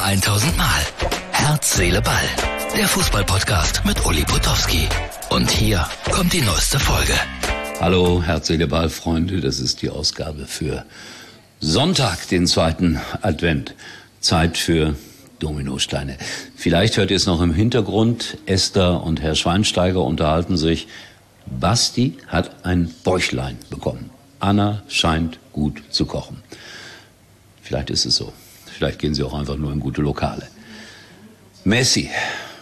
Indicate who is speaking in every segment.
Speaker 1: 1000 Mal. Herz, Seele, Ball. Der Fußball-Podcast mit Uli Potowski. Und hier kommt die neueste Folge.
Speaker 2: Hallo, Herz, Seele, Ball, Freunde. Das ist die Ausgabe für Sonntag, den 2. Advent. Zeit für Dominosteine. Vielleicht hört ihr es noch im Hintergrund. Esther und Herr Schweinsteiger unterhalten sich. Basti hat ein Bäuchlein bekommen. Anna scheint gut zu kochen. Vielleicht ist es so. Vielleicht gehen sie auch einfach nur in gute Lokale. Messi.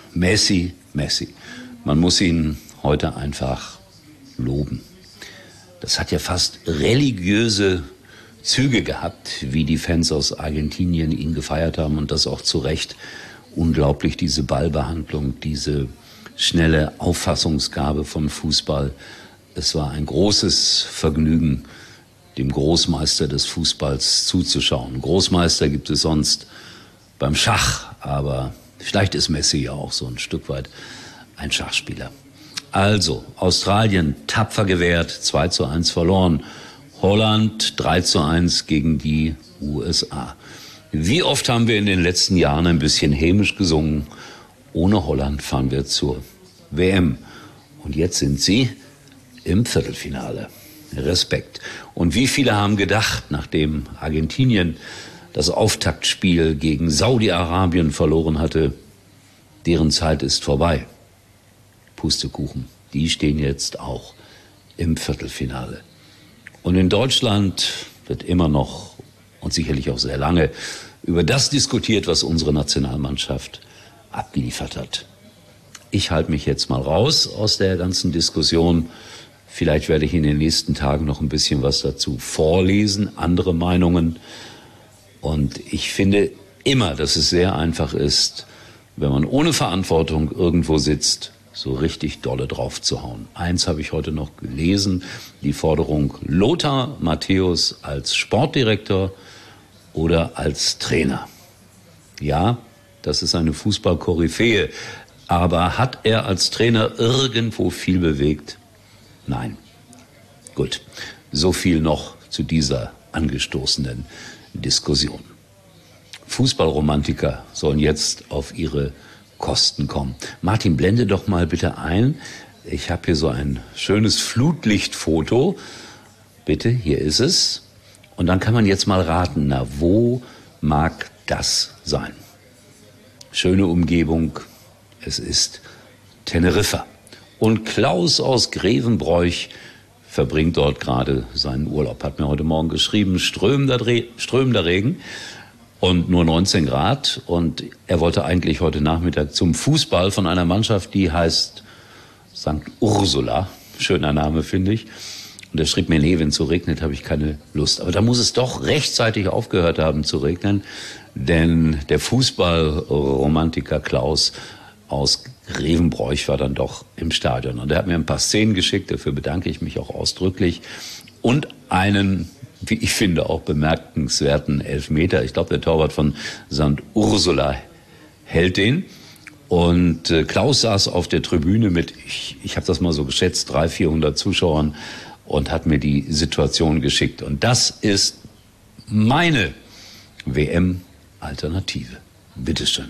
Speaker 2: Man muss ihn heute einfach loben. Das hat ja fast religiöse Züge gehabt, wie die Fans aus Argentinien ihn gefeiert haben, und das auch zu Recht. Unglaublich, diese Ballbehandlung, diese schnelle Auffassungsgabe von Fußball. Es war ein großes Vergnügen, dem Großmeister des Fußballs zuzuschauen. Großmeister gibt es sonst beim Schach, aber vielleicht ist Messi ja auch so ein Stück weit ein Schachspieler. Also, Australien tapfer gewehrt, 2:1 verloren. Holland 3:1 gegen die USA. Wie oft haben wir in den letzten Jahren ein bisschen hämisch gesungen? Ohne Holland fahren wir zur WM. Und jetzt sind sie im Viertelfinale. Respekt. Und wie viele haben gedacht, nachdem Argentinien das Auftaktspiel gegen Saudi-Arabien verloren hatte, deren Zeit ist vorbei. Pustekuchen, die stehen jetzt auch im Viertelfinale. Und in Deutschland wird immer noch und sicherlich auch sehr lange über das diskutiert, was unsere Nationalmannschaft abgeliefert hat. Ich halte mich jetzt mal raus aus der ganzen Diskussion. Vielleicht werde ich in den nächsten Tagen noch ein bisschen was dazu vorlesen, andere Meinungen. Und ich finde immer, dass es sehr einfach ist, wenn man ohne Verantwortung irgendwo sitzt, so richtig dolle drauf zu hauen. Eins habe ich heute noch gelesen, die Forderung Lothar Matthäus als Sportdirektor oder als Trainer. Ja, das ist eine Fußball-Koryphäe, aber hat er als Trainer irgendwo viel bewegt? Nein. Gut, so viel noch zu dieser angestoßenen Diskussion. Fußballromantiker sollen jetzt auf ihre Kosten kommen. Martin, blende doch mal bitte ein. Ich habe hier so ein schönes Flutlichtfoto. Bitte, hier ist es. Und dann kann man jetzt mal raten, na, wo mag das sein? Schöne Umgebung. Es ist Teneriffa. Und Klaus aus Grevenbroich verbringt dort gerade seinen Urlaub. Hat mir heute Morgen geschrieben, strömender Regen und nur 19 Grad. Und er wollte eigentlich heute Nachmittag zum Fußball von einer Mannschaft, die heißt St. Ursula. Schöner Name, finde ich. Und er schrieb mir, nee, wenn es so regnet, habe ich keine Lust. Aber da muss es doch rechtzeitig aufgehört haben zu regnen. Denn der Fußballromantiker Klaus aus Grevenbroich war dann doch im Stadion. Und er hat mir ein paar Szenen geschickt, dafür bedanke ich mich auch ausdrücklich. Und einen, wie ich finde, auch bemerkenswerten Elfmeter. Ich glaube, der Torwart von St. Ursula hält den. Und Klaus saß auf der Tribüne mit, ich habe das mal so geschätzt, 300-400 Zuschauern und hat mir die Situation geschickt. Und das ist meine WM-Alternative. Bitteschön.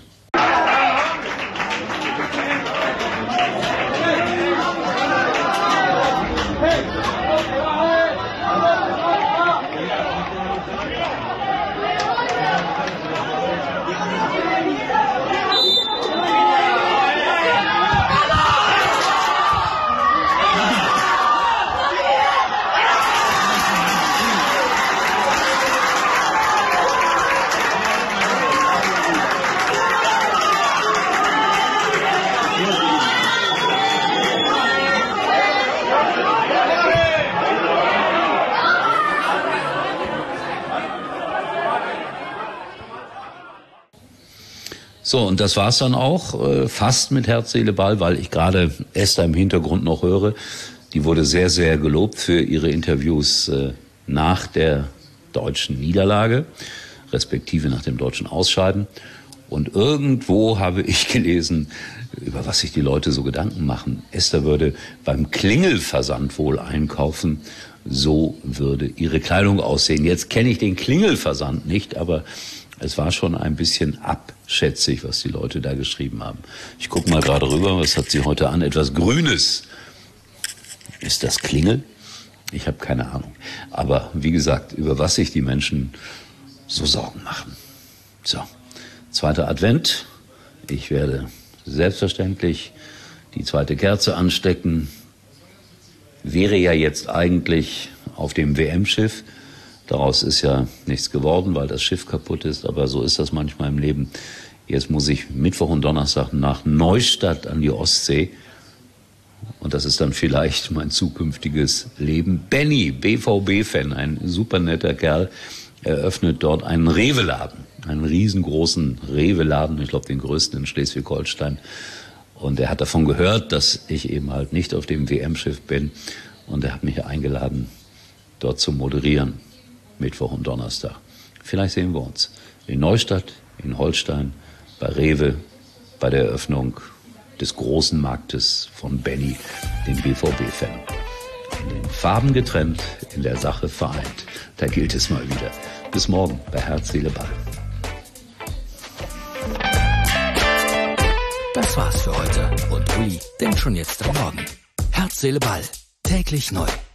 Speaker 2: So, und das war's dann auch, fast mit Herz, Seele, Ball, weil ich gerade Esther im Hintergrund noch höre. Die wurde sehr, sehr gelobt für ihre Interviews nach der deutschen Niederlage, respektive nach dem deutschen Ausscheiden. Und irgendwo habe ich gelesen, über was sich die Leute so Gedanken machen. Esther würde beim Klingelversand wohl einkaufen. So würde ihre Kleidung aussehen. Jetzt kenne ich den Klingelversand nicht, aber Es war schon ein bisschen abschätzig, was die Leute da geschrieben haben. Ich gucke mal gerade rüber, was hat sie heute an? Etwas Grünes. Ist das Klingel? Ich habe keine Ahnung. Aber wie gesagt, über was sich die Menschen so Sorgen machen. So, 2. Advent. Ich werde selbstverständlich die 2. Kerze anstecken. Wäre ja jetzt eigentlich auf dem WM-Schiff. Daraus ist ja nichts geworden, weil das Schiff kaputt ist, aber so ist das manchmal im Leben. Jetzt muss ich Mittwoch und Donnerstag nach Neustadt an die Ostsee. Und das ist dann vielleicht mein zukünftiges Leben. Benny, BVB-Fan, ein super netter Kerl, eröffnet dort einen Rewe-Laden. Einen riesengroßen Rewe-Laden, ich glaube den größten in Schleswig-Holstein. Und er hat davon gehört, dass ich eben halt nicht auf dem WM-Schiff bin. Und er hat mich eingeladen, dort zu moderieren. Mittwoch und Donnerstag. Vielleicht sehen wir uns in Neustadt, in Holstein, bei Rewe, bei der Eröffnung des großen Marktes von Benny, dem BVB-Fan. In den Farben getrennt, in der Sache vereint. Da gilt es mal wieder. Bis morgen bei Herz, Seele, Ball.
Speaker 1: Das war's für heute und Uli denkt schon jetzt am Morgen. Herz, Seele, Ball. Täglich neu.